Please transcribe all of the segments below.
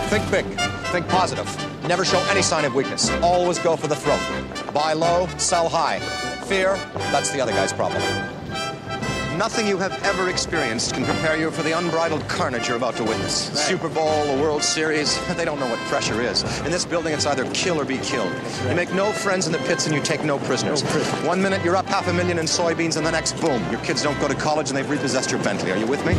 Think big. Think positive. Never show any sign of weakness. Always go for the throat. Buy low, sell high. Fear, that's the other guy's problem. Nothing you have ever experienced can prepare you for the unbridled carnage you're about to witness. Right. Super Bowl, the World Series, they don't know what pressure is. In this building, it's either kill or be killed. You make no friends in the pits and you take no prisoners. 1 minute, you're up $500,000 in soybeans, and the next, boom, your kids don't go to college and they've repossessed your Bentley. Are you with me?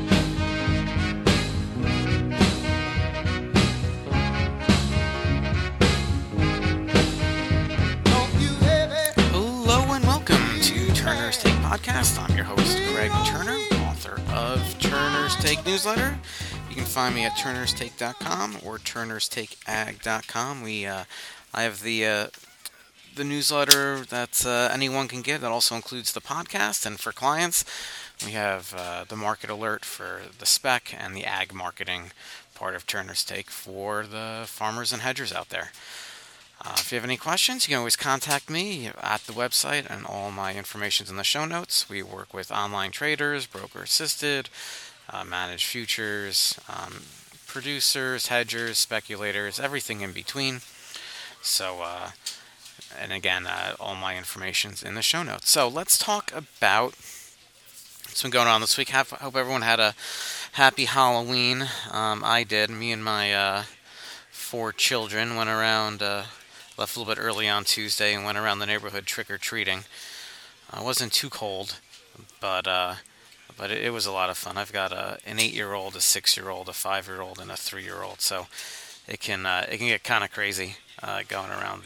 Podcast. I'm your host, Greg Turner, author of Turner's Take newsletter. You can find me at turnerstake.com or turnerstakeag.com. I have the newsletter that anyone can get. That also includes the podcast, and for clients, we have the market alert for the spec and the ag marketing part of Turner's Take for the farmers and hedgers out there. If you have any questions, you can always contact me at the website, and all my information is in the show notes. We work with online traders, broker-assisted, managed futures, producers, hedgers, speculators, everything in between. So, and again, all my information is in the show notes. So let's talk about what's been going on this week. Hope everyone had a happy Halloween. I did. Me and my 4 children went around... left a little bit early on Tuesday and went around the neighborhood trick-or-treating. It wasn't too cold, but it was a lot of fun. I've got an 8-year-old, a 6-year-old, a 5-year-old, and a 3-year-old, so it can get kind of crazy going around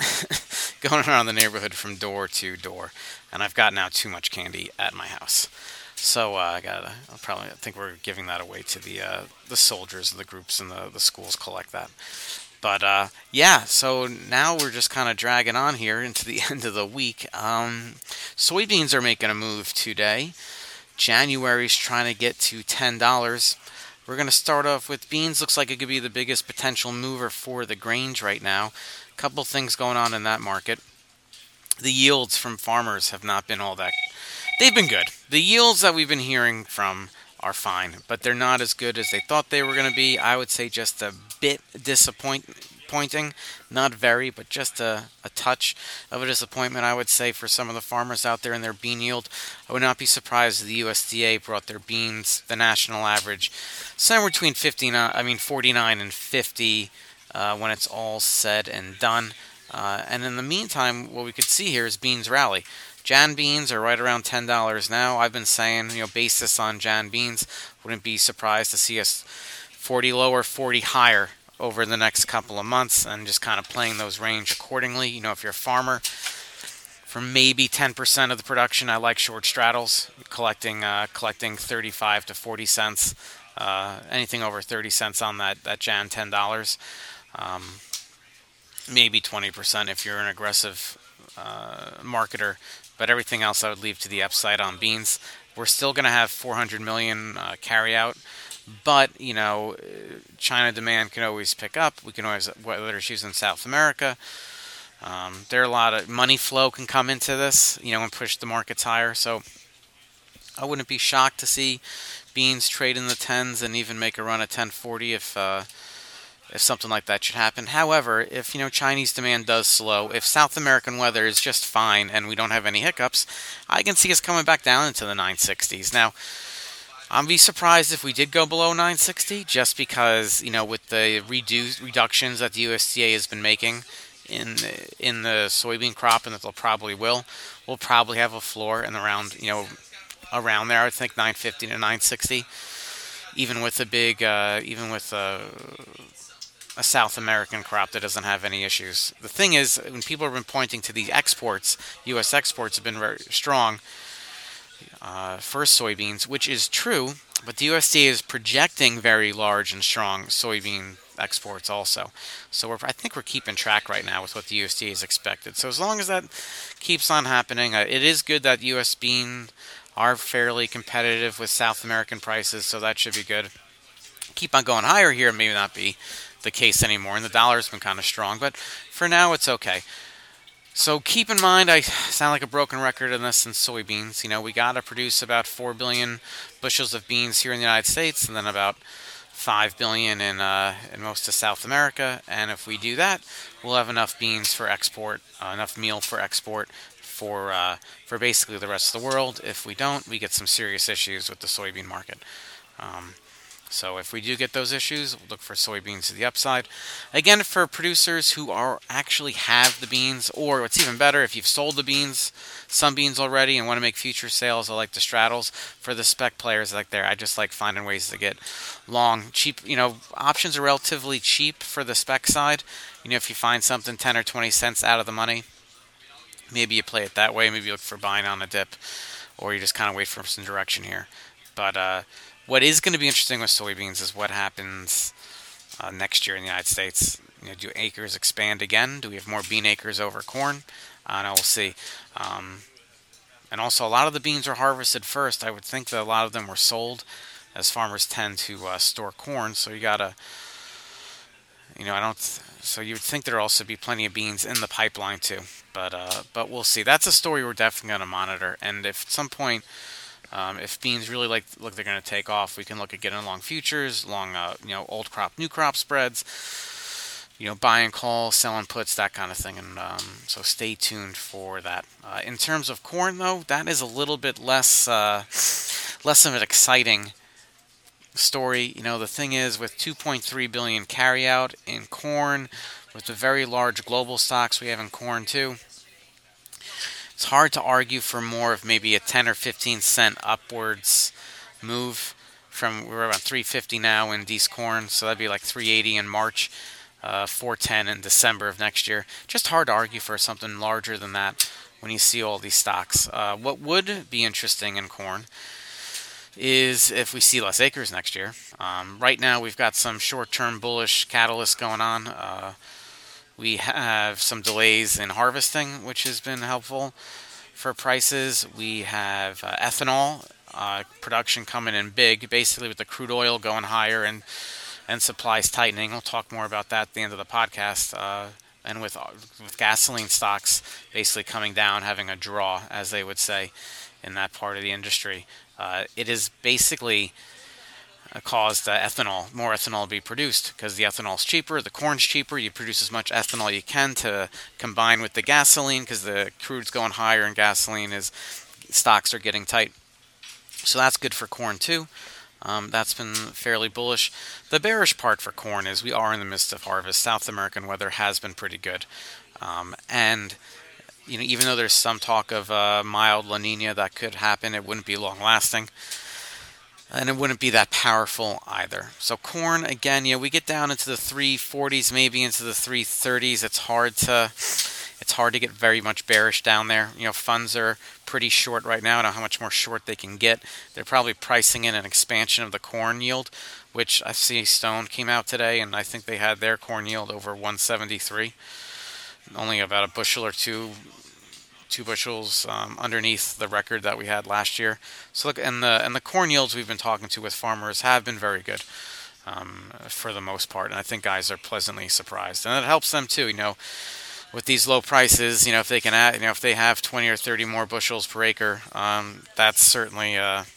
the neighborhood from door to door. And I've got now too much candy at my house, so I think we're giving that away to the soldiers, the groups, and the schools collect that. But, so now we're just kind of dragging on here into the end of the week. Soybeans are making a move today. January's trying to get to $10. We're going to start off with beans. Looks like it could be the biggest potential mover for the grains right now. A couple things going on in that market. The yields from farmers have not been all that... They've been good. The yields that we've been hearing from are fine, but they're not as good as they thought they were going to be. I would say just a bit disappointing, not very, but just a touch of a disappointment, I would say, for some of the farmers out there in their bean yield. I would not be surprised if the USDA brought their beans, the national average, somewhere between 49 and 50 when it's all said and done. And in the meantime, what we could see here is beans rally. Jan beans are right around $10 now. I've been saying, base this on Jan beans. Wouldn't be surprised to see us 40 lower, 40 higher over the next couple of months, and just kind of playing those range accordingly. If you're a farmer, for maybe 10% of the production, I like short straddles, collecting 35 to 40 cents. Anything over 30 cents on that Jan $10. Maybe 20% if you're an aggressive marketer. But everything else I would leave to the upside on beans. We're still going to have 400 million carry out, but China demand can always pick up. We can always weather issues in South America. There are a lot of money flow can come into this, and push the markets higher. So I wouldn't be shocked to see beans trade in the 10s and even make a run at 1040 if something like that should happen. However, if Chinese demand does slow, if South American weather is just fine and we don't have any hiccups, I can see us coming back down into the 960s. Now, I'd be surprised if we did go below 960, just because with the reductions that the USDA has been making in the soybean crop, and that they'll probably we'll probably have a floor in around there. I think 950 to 960, even with a South American crop that doesn't have any issues. The thing is, when people have been pointing to the exports, U.S. exports have been very strong for soybeans, which is true, but the USDA is projecting very large and strong soybean exports also. So I think we're keeping track right now with what the USDA is expected. So as long as that keeps on happening, it is good that U.S. bean are fairly competitive with South American prices, so that should be good. Keep on going higher here, maybe not be the case anymore, and the dollar's been kind of strong, but for now it's okay. So keep in mind, I sound like a broken record in this in soybeans. We got to produce about 4 billion bushels of beans here in the United States, and then about 5 billion in most of South America, and if we do that, we'll have enough beans for export, enough meal for export for basically the rest of the world. If we don't, we get some serious issues with the soybean market. So if we do get those issues, we'll look for soybeans to the upside. Again, for producers who are actually have the beans, or what's even better, if you've sold the beans, some beans already, and want to make future sales, I like the straddles. For the spec players like there, I just like finding ways to get long, cheap. Options are relatively cheap for the spec side. If you find something 10 or 20 cents out of the money, maybe you play it that way. Maybe you look for buying on a dip, or you just kind of wait for some direction here. But what is going to be interesting with soybeans is what happens next year in the United States. Do acres expand again? Do we have more bean acres over corn? I don't know, we'll see. And also, a lot of the beans are harvested first. I would think that a lot of them were sold, as farmers tend to store corn. So you gotta, So you would think there'd also be plenty of beans in the pipeline too. But we'll see. That's a story we're definitely going to monitor. And if at some point, if beans really look they're going to take off, we can look at getting long futures, long old crop, new crop spreads, buy and call, selling puts, that kind of thing. And so stay tuned for that. In terms of corn, though, that is a little bit less of an exciting story. The thing is, with 2.3 billion carryout in corn, with the very large global stocks we have in corn too, it's hard to argue for more of maybe a 10 or 15 cent upwards move. We're about 350 now in Dees corn, so that'd be like 380 in March, 410 in December of next year. Just hard to argue for something larger than that when you see all these stocks. What would be interesting in corn is if we see less acres next year. Right now we've got some short-term bullish catalysts going on. We have some delays in harvesting, which has been helpful for prices. We have ethanol production coming in big, basically with the crude oil going higher and supplies tightening. We'll talk more about that at the end of the podcast. And with gasoline stocks basically coming down, having a draw, as they would say, in that part of the industry. It is basically caused more ethanol to be produced because the ethanol is cheaper, the corn's cheaper. You produce as much ethanol you can to combine with the gasoline because the crude's going higher and gasoline stocks are getting tight. So that's good for corn too. That's been fairly bullish. The bearish part for corn is we are in the midst of harvest. South American weather has been pretty good, and even though there's some talk of mild La Nina that could happen, it wouldn't be long lasting. And it wouldn't be that powerful either. So corn, again, we get down into the 340s, maybe into the 330s. It's hard to get very much bearish down there. Funds are pretty short right now. I don't know how much more short they can get. They're probably pricing in an expansion of the corn yield, which I see Stone came out today, and I think they had their corn yield over 173. Only about a bushel or two bushels underneath the record that we had last year. So look, and the corn yields we've been talking to with farmers have been very good for the most part, and I think guys are pleasantly surprised, and it helps them too. With these low prices, if they can add, if they have 20 or 30 more bushels per acre, that certainly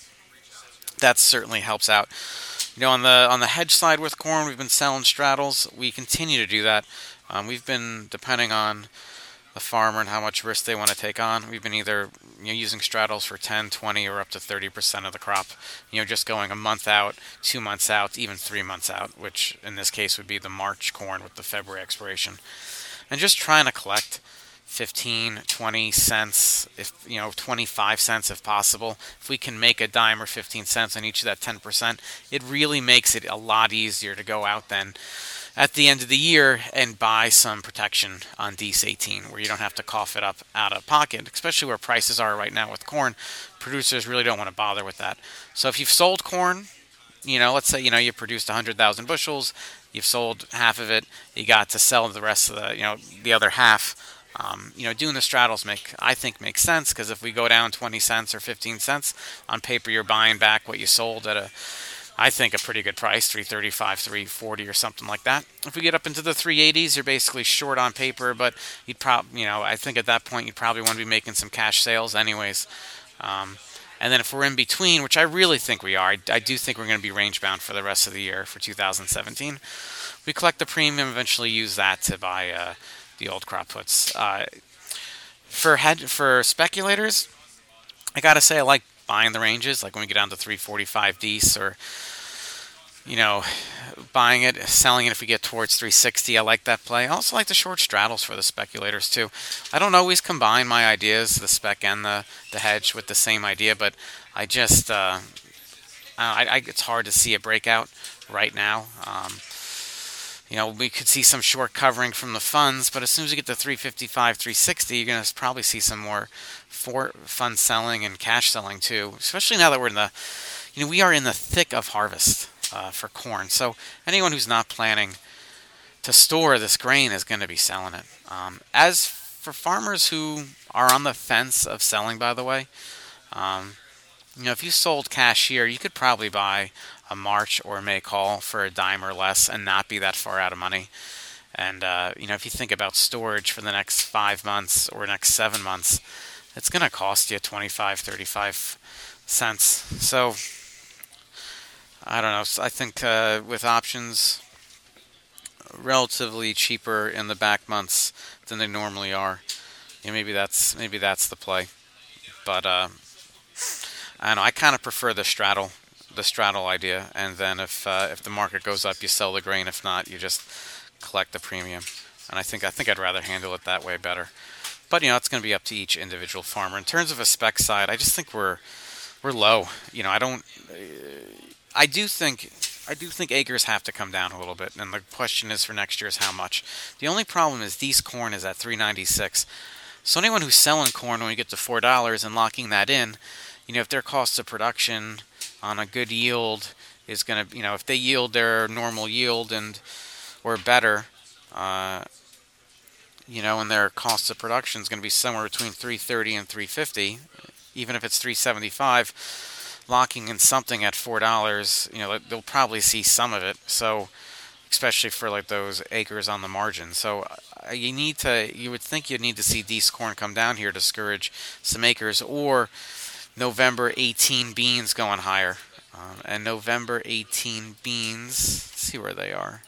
helps out. On the hedge side with corn, we've been selling straddles. We continue to do that. We've been, depending on the farmer and how much risk they want to take on, we've been either using straddles for 10, 20, or up to 30% of the crop. Just going a month out, 2 months out, even 3 months out, which in this case would be the March corn with the February expiration. And just trying to collect 15, 20 cents, 25 cents if possible. If we can make a dime or 15 cents on each of that 10%, it really makes it a lot easier to go out then at the end of the year and buy some protection on Dees 18, where you don't have to cough it up out of pocket, especially where prices are right now with corn. Producers really don't want to bother with that. So if you've sold corn, let's say, you produced 100,000 bushels, you've sold half of it, you got to sell the rest of the other half. Doing the straddles I think makes sense, because if we go down 20 cents or 15 cents, on paper you're buying back what you sold at I think a pretty good price, 335, 340 or something like that. If we get up into the 380s, you're basically short on paper, but you'd I think at that point you'd probably want to be making some cash sales anyways. And then if we're in between, which I really think we are, I do think we're going to be range bound for the rest of the year for 2017. We collect the premium, eventually use that to buy the old crop puts. For speculators, I gotta say I like buying the ranges, like when we get down to 345 D's, or buying it, selling it if we get towards 360. I like that play. I also like the short straddles for the speculators too. I don't always combine my ideas, the spec and the hedge, with the same idea, but I just it's hard to see a breakout right now. We could see some short covering from the funds, but as soon as you get to 355, 360, you're going to probably see some more for fund selling and cash selling too, especially now that we're we are in the thick of harvest for corn. So anyone who's not planning to store this grain is going to be selling it. As for farmers who are on the fence of selling, by the way, if you sold cash here, you could probably buy a March or May call for a dime or less and not be that far out of money. And, if you think about storage for the next 5 months or next 7 months, it's going to cost you 25, 35 cents. So, I don't know. I think with options relatively cheaper in the back months than they normally are, maybe that's the play. But, I don't know. I kind of prefer the straddle idea, and then if the market goes up, you sell the grain. If not, you just collect the premium. And I think I'd rather handle it that way better. But it's going to be up to each individual farmer. In terms of a spec side, I just think we're low. I do think acres have to come down a little bit, and the question is for next year is how much. The only problem is these corn is at $3.96. So anyone who's selling corn when we get to $4 and locking that in, if their cost of production on a good yield is going to, if they yield their normal yield or better, and their cost of production is going to be somewhere between $3.30 and $3.50, even if it's $3.75, locking in something at $4, they'll probably see some of it. So, especially for like those acres on the margin. So you would think you'd need to see these corn come down here to discourage some acres, or November 18 beans going higher. And November 18 beans, let's see where they are.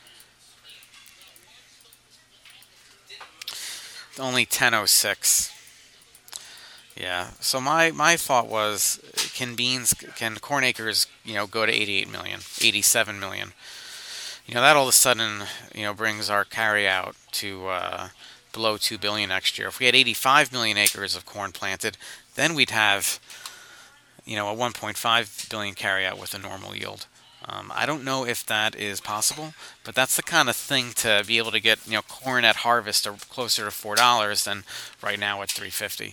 Only 10.06. Yeah. So my thought was, can corn acres, go to 88 million, 87 million? That all of a sudden, brings our carry out to below 2 billion next year. If we had 85 million acres of corn planted, then we'd have a 1.5 billion carryout with a normal yield. I don't know if that is possible, but that's the kind of thing to be able to get, corn at harvest or closer to $4 than right now at $3.50.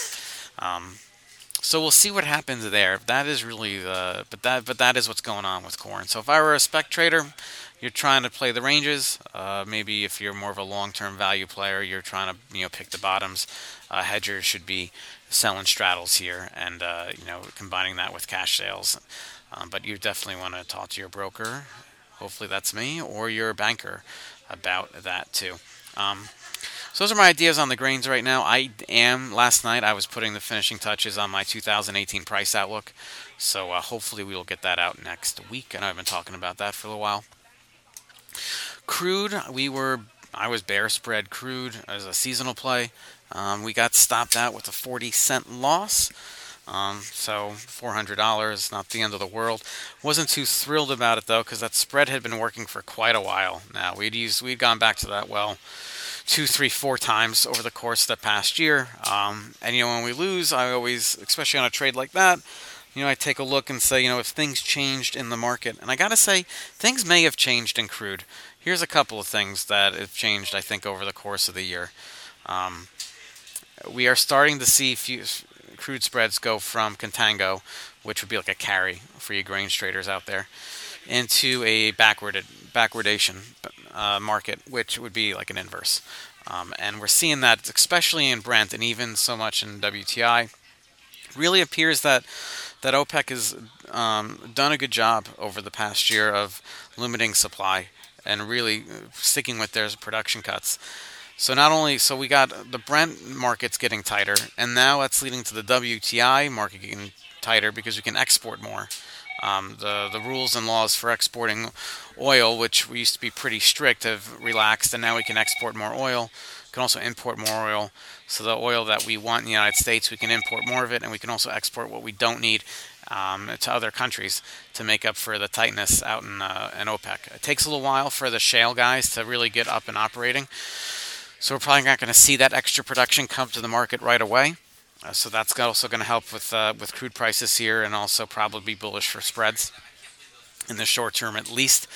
So we'll see what happens there. That is really but that is what's going on with corn. So if I were a spec trader, you're trying to play the ranges. Maybe if you're more of a long-term value player, you're trying to, pick the bottoms. Hedgers should be selling straddles here and, combining that with cash sales. But you definitely want to talk to your broker, hopefully that's me, or your banker about that too. So those are my ideas on the grains right now. Last night I was putting the finishing touches on my 2018 price outlook. So hopefully we will get that out next week. I know I've been talking about that for a little while. Crude, I was bear spread crude as a seasonal play. We got stopped out with a 40-cent loss. So $400, not the end of the world. Wasn't too thrilled about it though, because that spread had been working for quite a while now. We'd gone back to that 2, 3, 4 times over the course of the past year. And when we lose, I always, especially on a trade like that, I take a look and say, if things changed in the market. And I gotta say, things may have changed in crude. Here's a couple of things that have changed, I think, over the course of the year. We are starting to see crude spreads go from contango, which would be like a carry for you grains traders out there, into a backwardation market, which would be like an inverse. And we're seeing that especially in Brent and even so much in WTI. Really appears that OPEC has done a good job over the past year of limiting supply and really sticking with their production cuts. So we got the Brent markets getting tighter, and now that's leading to the WTI market getting tighter because we can export more. The rules and laws for exporting oil, which we used to be pretty strict, have relaxed, and now we can export more oil. We can also import more oil. So the oil that we want in the United States, we can import more of it, and we can also export what we don't need to other countries to make up for the tightness out in OPEC. It takes a little while for the shale guys to really get up and operating. So we're probably not going to see that extra production come to the market right away. So that's also going to help with crude prices here, and also probably be bullish for spreads in the short term at least.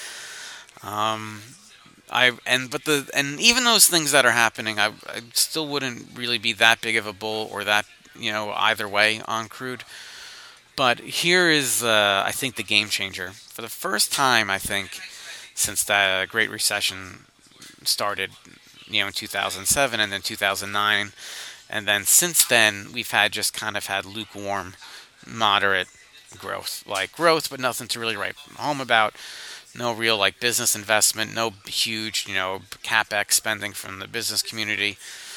Even those things that are happening, I still wouldn't really be that big of a bull or that either way on crude. But here is I think the game changer for the first time I think since the Great Recession started, in 2007 and then 2009. And then since then, we've had lukewarm, moderate growth. Like growth, but nothing to really write home about. No real business investment, no huge, CapEx spending from the business community.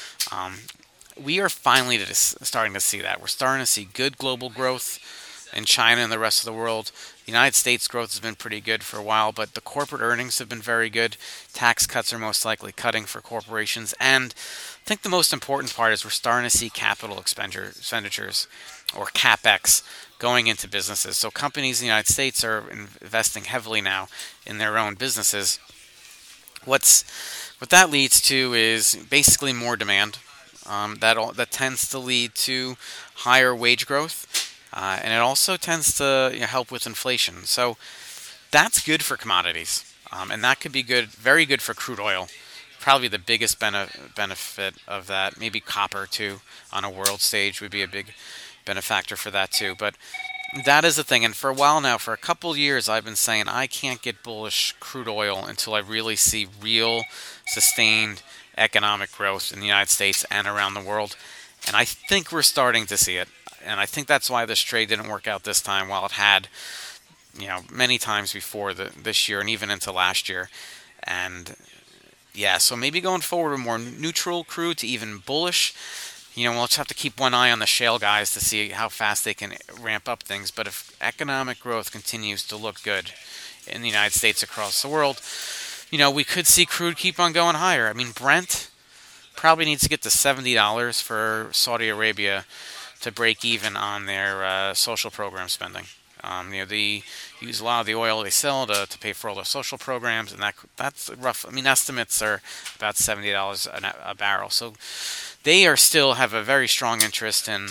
We are finally starting to see that. We're starting to see good global growth in China and the rest of the world. The United States growth has been pretty good for a while, but the corporate earnings have been very good. Tax cuts are most likely cutting for corporations. And I think the most important part is we're starting to see capital expenditures, or CapEx, going into businesses. So companies in the United States are investing heavily now in their own businesses. What that leads to is basically more demand. That tends to lead to higher wage growth. And it also tends to help with inflation. So that's good for commodities. And that could be very good for crude oil. Probably the biggest benefit of that. Maybe copper, too, on a world stage would be a big benefactor for that, too. But that is the thing. And for a while now, for a couple years, I've been saying I can't get bullish crude oil until I really see real, sustained economic growth in the United States and around the world. And I think we're starting to see it. And I think that's why this trade didn't work out this time, while it had, many times before this year and even into last year. And yeah, so maybe going forward with more neutral crude to even bullish. We'll just have to keep one eye on the shale guys to see how fast they can ramp up things. But if economic growth continues to look good in the United States, across the world, we could see crude keep on going higher. I mean, Brent probably needs to get to $70 for Saudi Arabia to break even on their social program spending. They use a lot of the oil they sell to pay for all their social programs, and that's rough. I mean, estimates are about $70 a barrel. So they still have a very strong interest in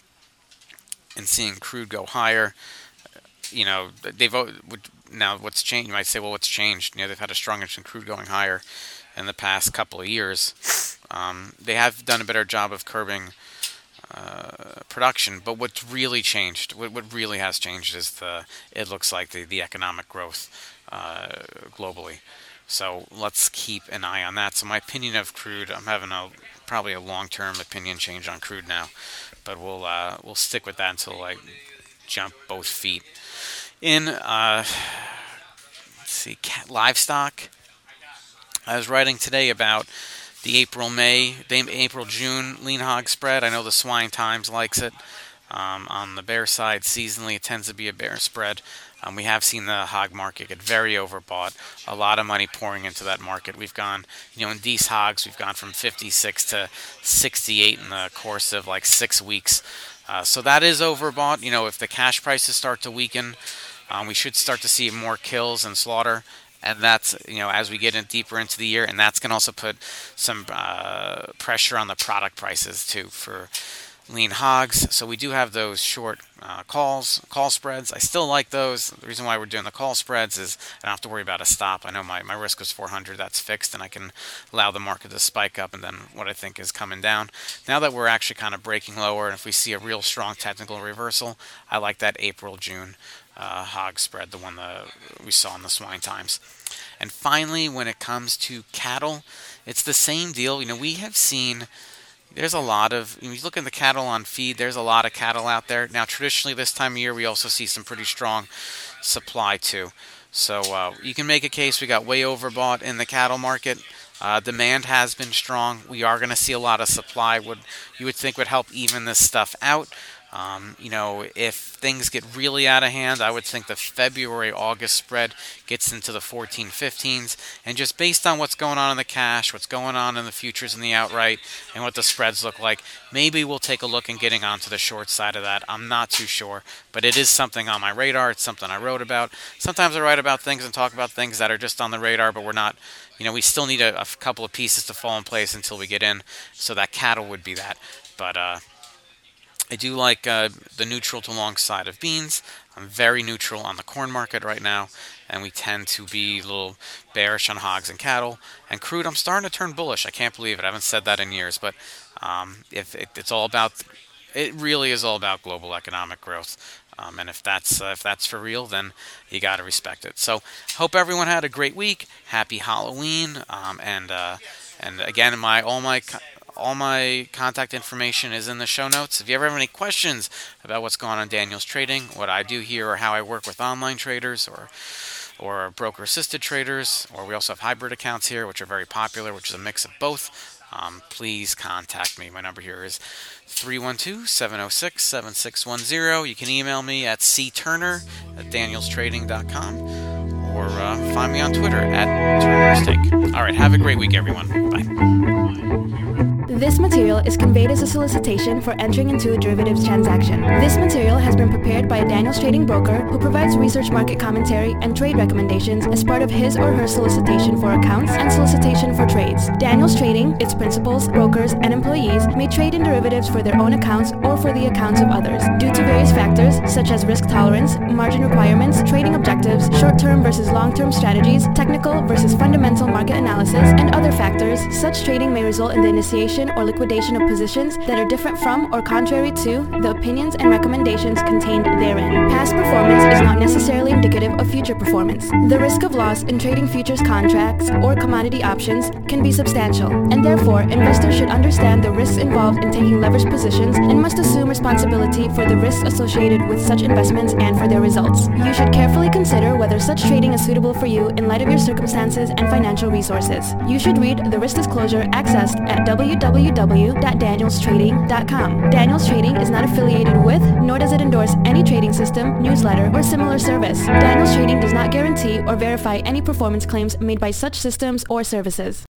seeing crude go higher. Now what's changed? You might say, well, what's changed? They've had a strong interest in crude going higher in the past couple of years. They have done a better job of curbing production, but what's really changed, what really has changed, is it looks like the economic growth globally. So let's keep an eye on that. So my opinion of crude, I'm having probably a long-term opinion change on crude now, but we'll stick with that until I jump both feet in. Let's see, livestock. I was writing today about the April-June lean hog spread. I know the Swine Times likes it. On the bear side, seasonally, it tends to be a bear spread. We have seen the hog market get very overbought. A lot of money pouring into that market. We've gone, in these hogs, we've gone from 56 to 68 in the course of 6 weeks. So that is overbought. If the cash prices start to weaken, we should start to see more kills and slaughter. And that's, as we get deeper into the year, and that's going to also put some pressure on the product prices, too, for lean hogs. So we do have those short call spreads. I still like those. The reason why we're doing the call spreads is I don't have to worry about a stop. I know my risk is 400. That's fixed, and I can allow the market to spike up and then what I think is coming down. Now that we're actually kind of breaking lower, and if we see a real strong technical reversal, I like that April-June hog spread, the one that we saw in the Swine Times. And finally, when it comes to cattle, it's the same deal. We have seen there's a lot of, when you look at the cattle on feed, there's a lot of cattle out there. Now, traditionally, this time of year, we also see some pretty strong supply, too. So you can make a case we got way overbought in the cattle market. Demand has been strong. We are going to see a lot of supply. You would think would help even this stuff out. If things get really out of hand, I would think the February-August spread gets into the 14-15s. And just based on what's going on in the cash, what's going on in the futures and the outright, and what the spreads look like, maybe we'll take a look in getting onto the short side of that. I'm not too sure, but it is something on my radar. It's something I wrote about. Sometimes I write about things and talk about things that are just on the radar, but we're not, we still need a couple of pieces to fall in place until we get in. So that cattle would be that. But I do like the neutral to long side of beans. I'm very neutral on the corn market right now, and we tend to be a little bearish on hogs and cattle. And crude, I'm starting to turn bullish. I can't believe it. I haven't said that in years, but it's all about, it really is all about global economic growth. And if that's for real, then you got to respect it. So, hope everyone had a great week. Happy Halloween. And again, all my contact information is in the show notes. If you ever have any questions about what's going on in Daniels Trading, what I do here, or how I work with online traders or broker-assisted traders, or we also have hybrid accounts here, which are very popular, which is a mix of both, please contact me. My number here is 312-706-7610. You can email me at cturner@danielstrading.com, or find me on Twitter @Turner'sTake. All right, have a great week, everyone. Bye. This material is conveyed as a solicitation for entering into a derivatives transaction. This material has been prepared by a Daniels Trading broker who provides research, market commentary, and trade recommendations as part of his or her solicitation for accounts and solicitation for trades. Daniels Trading, its principals, brokers, and employees may trade in derivatives for their own accounts or for the accounts of others. Due to various factors, such as risk tolerance, margin requirements, trading objectives, short-term versus long-term strategies, technical versus fundamental market analysis, and other factors, such trading may result in the initiation or liquidation of positions that are different from or contrary to the opinions and recommendations contained therein. Past performance is not necessarily indicative of future performance. The risk of loss in trading futures contracts or commodity options can be substantial, and therefore investors should understand the risks involved in taking leveraged positions and must assume responsibility for the risks associated with such investments and for their results. You should carefully consider whether such trading is suitable for you in light of your circumstances and financial resources. You should read the risk disclosure accessed at www.danielstrading.com. Daniels Trading is not affiliated with, nor does it endorse any trading system, newsletter, or similar service. Daniels Trading does not guarantee or verify any performance claims made by such systems or services.